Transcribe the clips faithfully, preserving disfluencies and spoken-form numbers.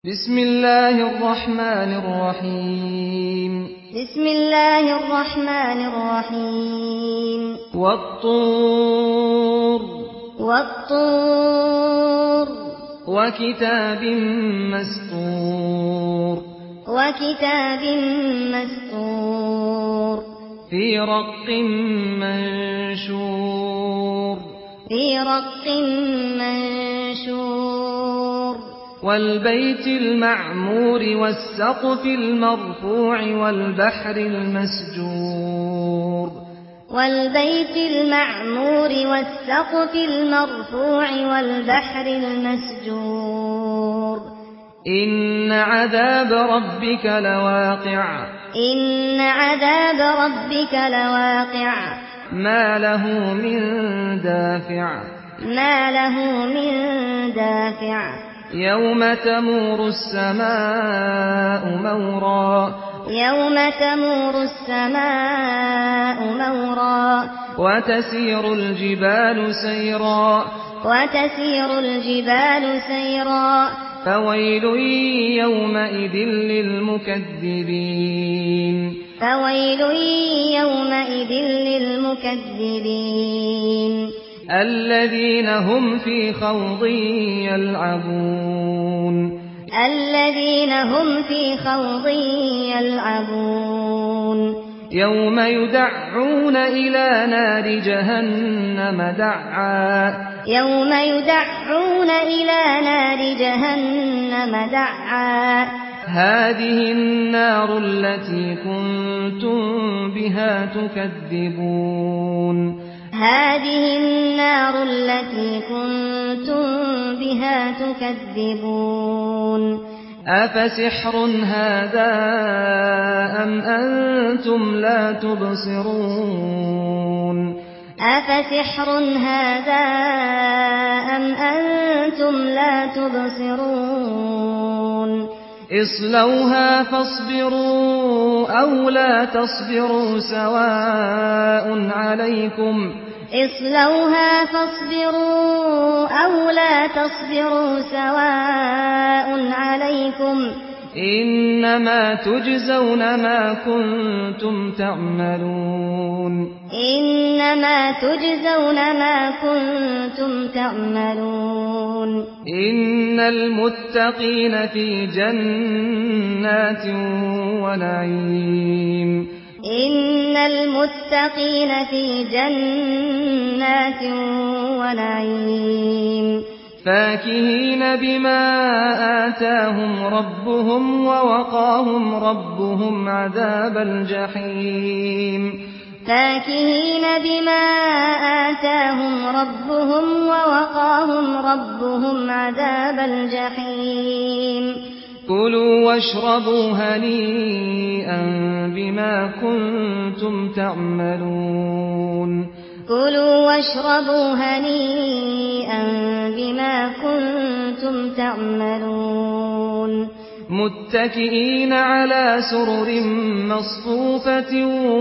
بسم الله الرحمن الرحيم بسم الله الرحمن الرحيم والطور والطور وكتاب مسطور وكتاب مسطور في رق منشور في رق منشور والبيت المعمور والسقف المرفوع والبحر المسجور والبيت المعمور والسقف المرفوع والبحر المسجور إن عذاب ربك لواقع إن عذاب ربك لواقع ما له من دافع ما له من دافع يوم تمور السماء مورا يوم تمور السماء مورا وتسير الجبال سيرا وتسير الجبال سيرا فويل يومئذ للمكذبين فويل يومئذ للمكذبين الذين هم في خوض يلعبون الذين هم في خوض يلعبون يوم يدعون إلى نار جهنم دعا يوم يدعون إلى نار جهنم دعا هذه النار التي كنتم بها تكذبون هذه النار التي كنتم بها تكذبون أفسحر هذا أم أنتم لا تبصرون أفسحر هذا أم أنتم لا تبصرون اصلوها فاصبروا أو لا تصبروا سواء عليكم اصلوها فاصبروا أو لا تصبروا سواء عليكم إنما تجزون ما كنتم تعملون إنما تجزون ما كنتم تعملون إن المتقين في جنات ونعيم إن المتقين في جنات ونعيم فاكهين بما آتاهم ربهم ووقاهم ربهم عذاب الجحيم فاكهين بما آتاهم ربهم ووقاهم ربهم عذاب الجحيم كلوا واشربوا هنيئا بما كنتم تعملون كلوا واشربوا هنيئا بما كنتم تعملون متكئين على سرر مصفوفة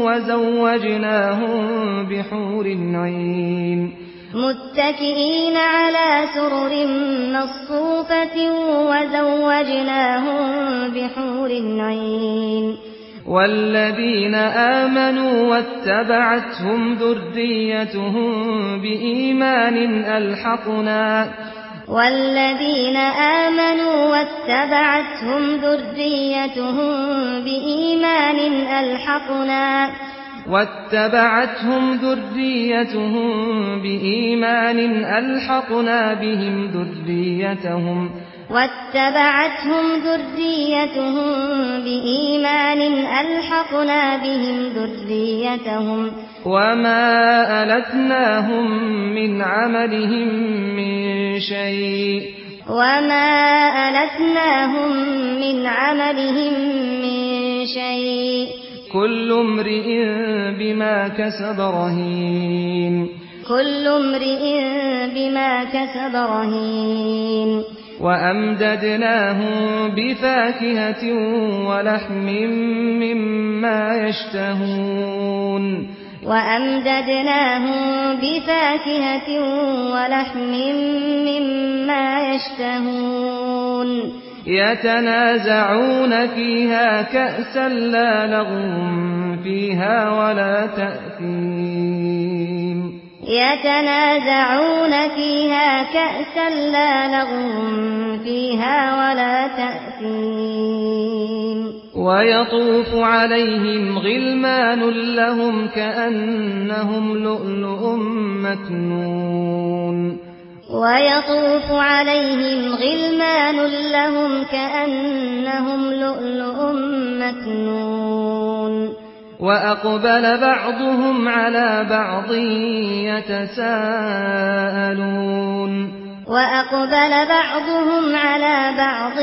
وزوجناهم بحور عين متكئين على سرر مصفوفة وزوجناهم بحور عين والذين آمنوا واتبعتهم ذريتهم بإيمان ألحقنا والذين آمنوا واتبعتهم ذريتهم بإيمان ألحقنا واتبعتهم ذريتهم بإيمان ألحقنا بهم ذريتهم واتبعتهم ذريتهم بإيمان ألحقنا بهم ذريتهم وما ألتناهم من عملهم من شيء وما ألتناهم من عملهم من شيء كل امرئ بما كسب رهين كل امرئ بما كسب رهين وأمددناهم بفاكهة ولحم مما يشتهون وأمددناهم بفاكهة ولحم مما يشتهون يتنازعون فيها كأسا لا لغو فيها ولا تأثيم يتنازعون فيها كأسا لا لغو فيها ولا تأثيم ويطوف عليهم غلمان لهم كأنهم لؤلؤ مكنون ويطوف عليهم غلمان لهم كأنهم لؤلؤ مكنون وأقبل بعضهم على بعض يتساءلون وأقبل بعضهم على بعض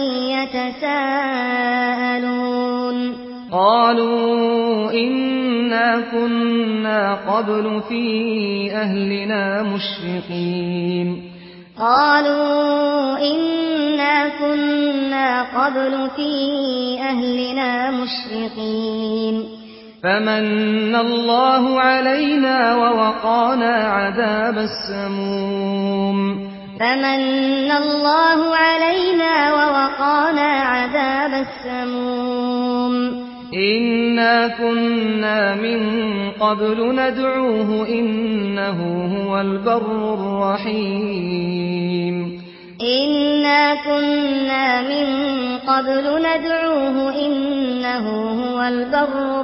يتساءلون قالوا إنا كنا قبل في أهلنا مشفقين قالوا إنا كنا قبل في أهلنا مشفقين فمن الله علينا ووقانا عذاب السموم فمن الله علينا ووقانا عذاب السموم إنا كنا من قبل ندعوه إنه هو البر الرحيم إنا كنا من قبل ندعوه إنه هو البر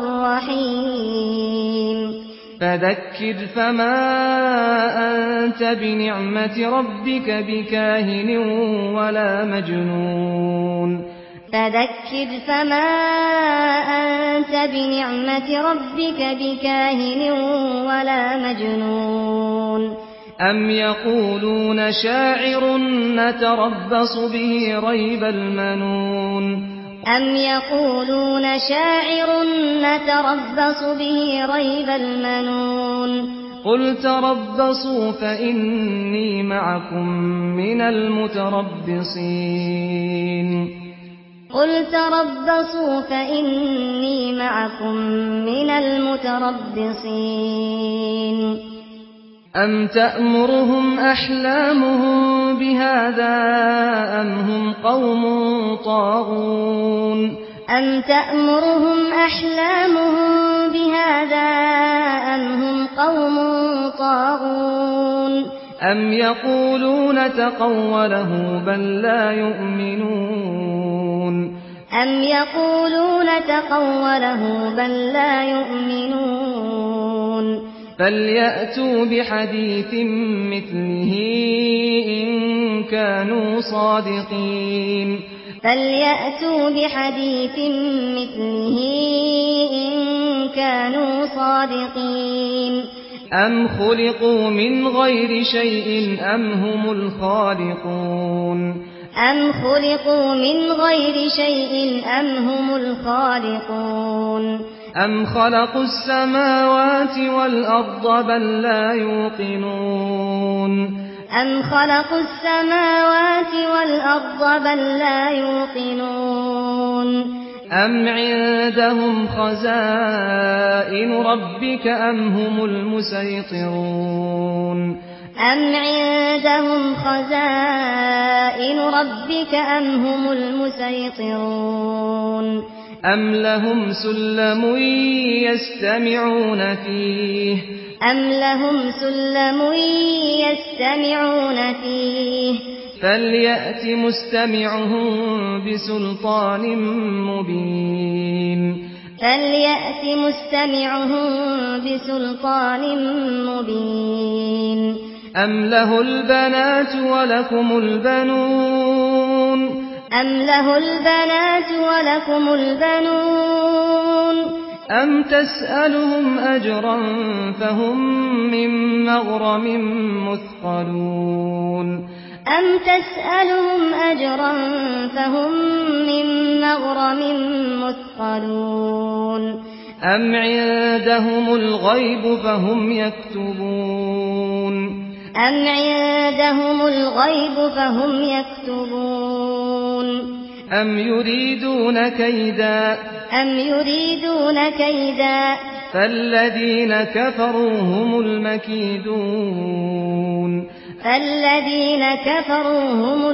الرحيم فذكر فما أنت بنعمة ربك بكاهن ولا مجنون فذكر فما أنت بنعمة ربك بكاهن ولا مجنون أم يقولون شاعر نتربص به ريب المنون أم يقولون شاعر نتربص به ريب المنون قل تربصوا فإني معكم من المتربصين قل تربصوا فإني معكم من المتربصين أم تأمرهم أحلامهم بهذا أم هم قوم طاغون أم تأمرهم أحلامهم بهذا أم هم قوم طاغون أم يقولون تقوله بل لا يؤمنون أم يقولون تقوله بل لا يؤمنون فليأتوا بحديث مثله إن كانوا صادقين فليأتوا بحديث مثله إن كانوا صادقين أم خلقوا من غير شيء أم هم الخالقون أم خلقوا من غير شيء أم هم الخالقون أم خلقوا السماوات والأرض بل لا يوقنون أم خلقوا السماوات والأرض بل لا يوقنون أم عندهم خزائن ربك أم هم المسيطرون أم عندهم خزائن ربك أم هم المسيطرون أم لهم سلم يستمعون فيه أم لهم سلم يستمعون فيه فليأت مستمعهم بسلطان مبين فليأت مستمعهم بسلطان مبين أم له البنات ولكم البنون أم له البنات ولكم البنون أم تسألهم أجرا فهم من مغرم مثقلون أم تسألهم أجرا فهم من مغرم مثقلون أم عندهم الغيب فهم يكتبون أم عندهم الغيب فهم يكتبون أم يريدون كيدا أم يريدون كيدا فالذين كفروا هم المكيدون فالذين كفروا هم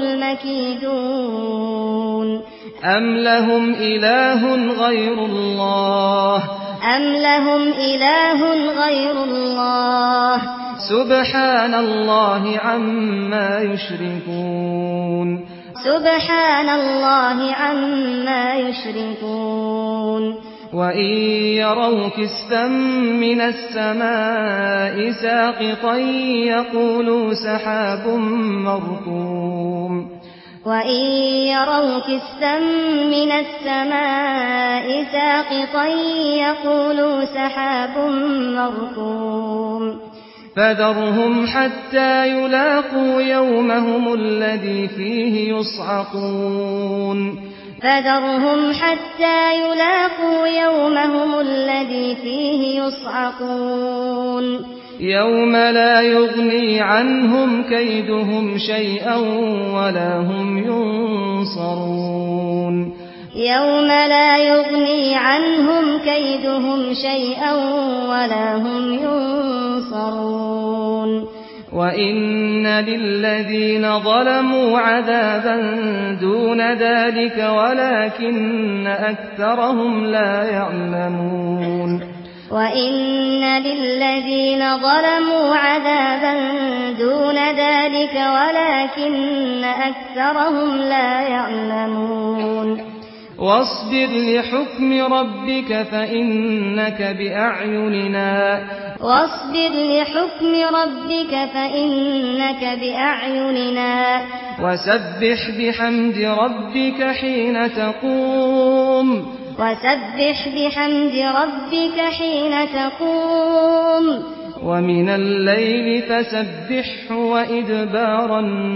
المكيدون أم لهم إله غير الله أم لهم إله غير الله سبحان الله عما يشركون سبحان الله عما يشركون وإن يروا كسفا من السماء ساقطا يقولوا سحاب مركوم وَإِن يَرَوْا كِسْفًا مِنَ السَّمَاءِ سَاقِطًا يَقُولُوا سَحَابٌ مَّرْكُومٌ فَذَرْهُمْ حَتَّى يُلَاقُوا يَوْمَهُمُ الَّذِي فِيهِ يُصْعَقُونَ فَذَرْهُمْ حَتَّى يُلَاقُوا يَوْمَهُمُ الَّذِي فِيهِ يُصْعَقُونَ يَوْمَ لَا يُغْنِي عَنْهُمْ كَيْدُهُمْ شَيْئًا وَلَا هُمْ يُنصَرُونَ يَوْمَ لَا يُغْنِي عَنْهُمْ كَيْدُهُمْ شَيْئًا وَلَا هُمْ يُنصَرُونَ وَإِنَّ لِلَّذِينَ ظَلَمُوا عَذَابًا دُونَ ذَلِكَ وَلَكِنَّ أَكْثَرَهُمْ لا يَعْلَمُونَ وَإِنَّ لِلَّذِينَ ظَلَمُوا عَذَابًا دُونَ ذَلِكَ وَلَكِنَّ أَكْثَرَهُمْ لا يَعْلَمُونَ وَاصْبِرْ لِحُكْمِ رَبِّكَ فَإِنَّكَ بِأَعْيُنِنَا وَاصْبِرْ لِحُكْمِ رَبِّكَ فَإِنَّكَ بِأَعْيُنِنَا وَسَبِّحْ بِحَمْدِ رَبِّكَ حِينَ تَقُومُ وَسَبِّحْ بِحَمْدِ رَبِّكَ حِينَ تَقُومُ وَمِنَ اللَّيْلِ فَسَبِّحْهُ وَإِدْبَارَ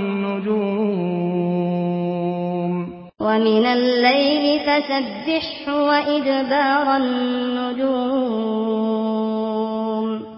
النُّجُومِ وَمِنَ اللَّيْلِ فَسَبِّحْهُ وَإِدْبَارَ النُّجُومِ